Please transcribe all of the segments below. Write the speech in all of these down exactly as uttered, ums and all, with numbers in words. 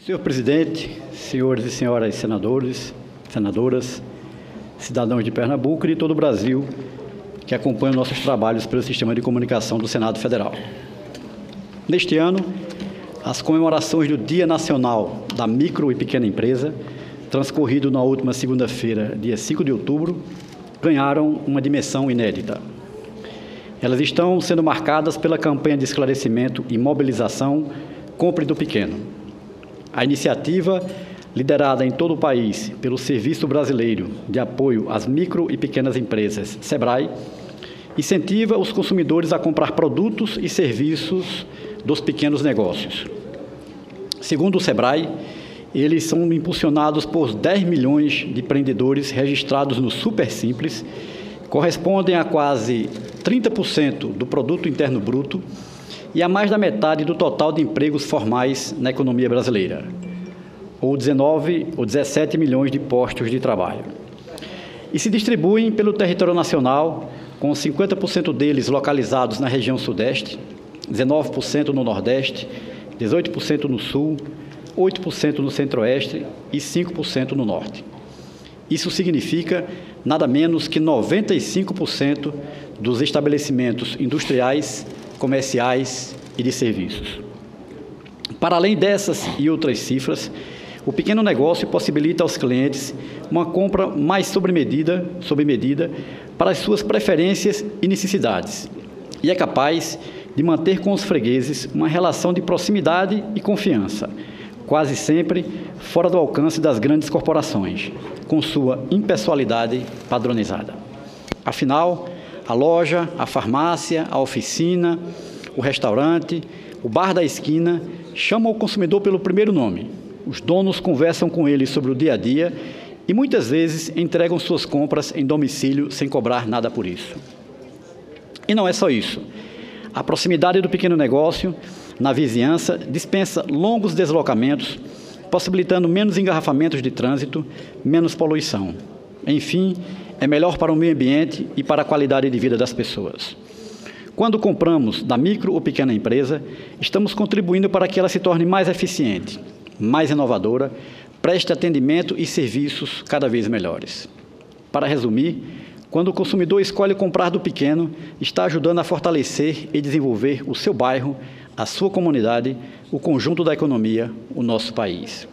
Senhor presidente, senhores e senhoras senadores, senadoras, cidadãos de Pernambuco e de todo o Brasil que acompanham nossos trabalhos pelo Sistema de Comunicação do Senado Federal. Neste ano, as comemorações do Dia Nacional da Micro e Pequena Empresa, transcorrido na última segunda-feira, dia cinco de outubro, ganharam uma dimensão inédita. Elas estão sendo marcadas pela campanha de esclarecimento e mobilização Compre do Pequeno. A iniciativa, liderada em todo o país pelo Serviço Brasileiro de Apoio às Micro e Pequenas Empresas, SEBRAE, incentiva os consumidores a comprar produtos e serviços dos pequenos negócios. Segundo o SEBRAE, eles são impulsionados por dez milhões de empreendedores registrados no Super Simples, correspondem a quase trinta por cento do Produto Interno Bruto e a mais da metade do total de empregos formais na economia brasileira, ou dezenove ou dezessete milhões de postos de trabalho. E se distribuem pelo território nacional, com cinquenta por cento deles localizados na região Sudeste, dezenove por cento no Nordeste, dezoito por cento no Sul, oito por cento no Centro-Oeste e cinco por cento no Norte. Isso significa nada menos que noventa e cinco por cento dos estabelecimentos industriais, comerciais e de serviços. Para além dessas e outras cifras, o pequeno negócio possibilita aos clientes uma compra mais sob medida, sob medida para as suas preferências e necessidades, e é capaz de manter com os fregueses uma relação de proximidade e confiança, quase sempre fora do alcance das grandes corporações, com sua impessoalidade padronizada. Afinal, a loja, a farmácia, a oficina, o restaurante, o bar da esquina chamam o consumidor pelo primeiro nome. Os donos conversam com ele sobre o dia a dia e muitas vezes entregam suas compras em domicílio sem cobrar nada por isso. E não é só isso. A proximidade do pequeno negócio na vizinhança dispensa longos deslocamentos, possibilitando menos engarrafamentos de trânsito, menos poluição. Enfim, é melhor para o meio ambiente e para a qualidade de vida das pessoas. Quando compramos da micro ou pequena empresa, estamos contribuindo para que ela se torne mais eficiente, mais inovadora, preste atendimento e serviços cada vez melhores. Para resumir, quando o consumidor escolhe comprar do pequeno, está ajudando a fortalecer e desenvolver o seu bairro, a sua comunidade, o conjunto da economia, o nosso país.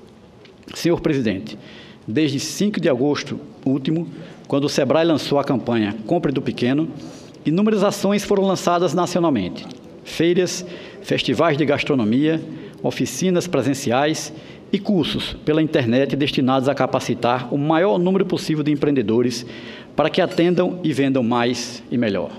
Senhor presidente, desde cinco de agosto último, quando o SEBRAE lançou a campanha Compre do Pequeno, inúmeras ações foram lançadas nacionalmente. Feiras, festivais de gastronomia, oficinas presenciais e cursos pela internet destinados a capacitar o maior número possível de empreendedores para que atendam e vendam mais e melhor.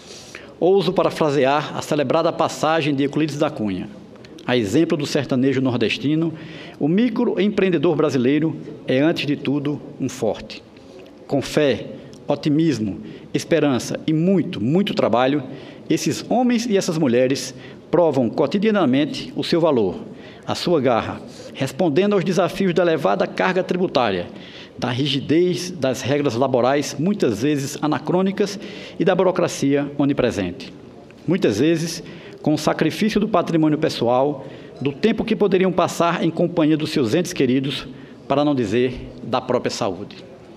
Ouso parafrasear a celebrada passagem de Euclides da Cunha. A exemplo do sertanejo nordestino, o microempreendedor brasileiro é, antes de tudo, um forte. Com fé, otimismo, esperança e muito, muito trabalho, esses homens e essas mulheres provam cotidianamente o seu valor, a sua garra, respondendo aos desafios da elevada carga tributária, da rigidez das regras laborais, muitas vezes anacrônicas, e da burocracia onipresente. Muitas vezes, com o sacrifício do patrimônio pessoal, do tempo que poderiam passar em companhia dos seus entes queridos, para não dizer da própria saúde.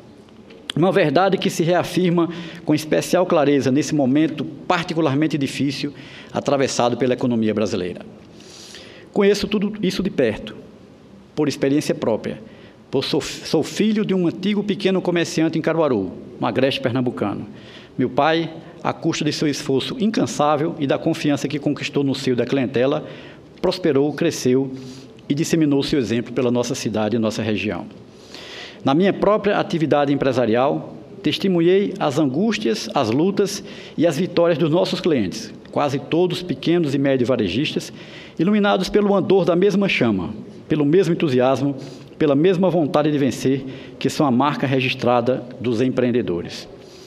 Uma verdade que se reafirma com especial clareza nesse momento particularmente difícil atravessado pela economia brasileira. Conheço tudo isso de perto, por experiência própria, pois sou, sou filho de um antigo pequeno comerciante em Caruaru, no agreste pernambucano. Meu pai, à custa de seu esforço incansável e da confiança que conquistou no seio da clientela, prosperou, cresceu e disseminou seu exemplo pela nossa cidade e nossa região. Na minha própria atividade empresarial, testemunhei as angústias, as lutas e as vitórias dos nossos clientes, quase todos pequenos e médios varejistas, iluminados pelo ardor da mesma chama, pelo mesmo entusiasmo, pela mesma vontade de vencer, que são a marca registrada dos empreendedores.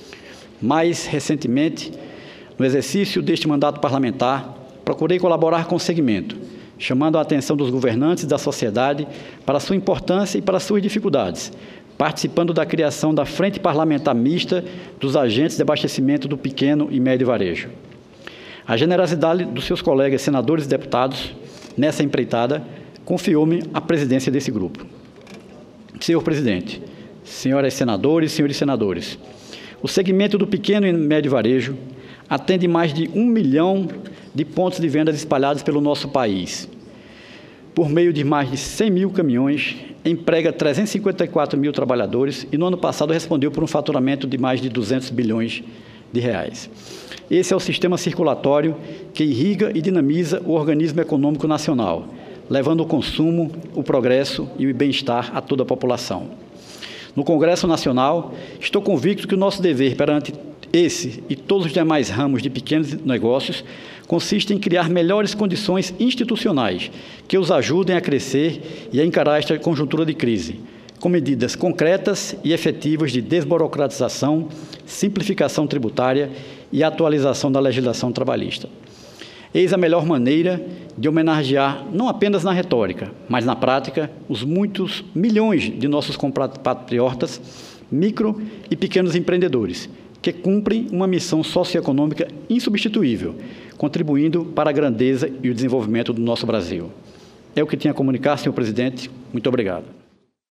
Mais recentemente, no exercício deste mandato parlamentar, procurei colaborar com o segmento, chamando a atenção dos governantes da sociedade para a sua importância e para as suas dificuldades, participando da criação da Frente Parlamentar Mista dos Agentes de Abastecimento do Pequeno e Médio Varejo. A generosidade dos seus colegas senadores e deputados nessa empreitada confiou-me a presidência desse grupo. Senhor presidente, senhoras senadores, senhores senadores, o segmento do pequeno e médio varejo atende mais de um milhão de pontos de vendas espalhados pelo nosso país. Por meio de mais de cem mil caminhões, emprega trezentos e cinquenta e quatro mil trabalhadores e no ano passado respondeu por um faturamento de mais de duzentos bilhões de reais. Esse é o sistema circulatório que irriga e dinamiza o organismo econômico nacional, levando o consumo, o progresso e o bem-estar a toda a população. No Congresso Nacional, estou convicto que o nosso dever perante esse e todos os demais ramos de pequenos negócios consiste em criar melhores condições institucionais que os ajudem a crescer e a encarar esta conjuntura de crise, com medidas concretas e efetivas de desburocratização, simplificação tributária e atualização da legislação trabalhista. Eis a melhor maneira de homenagear, não apenas na retórica, mas na prática, os muitos milhões de nossos compatriotas, micro e pequenos empreendedores, que cumprem uma missão socioeconômica insubstituível, contribuindo para a grandeza e o desenvolvimento do nosso Brasil. É o que tinha a comunicar, senhor presidente. Muito obrigado.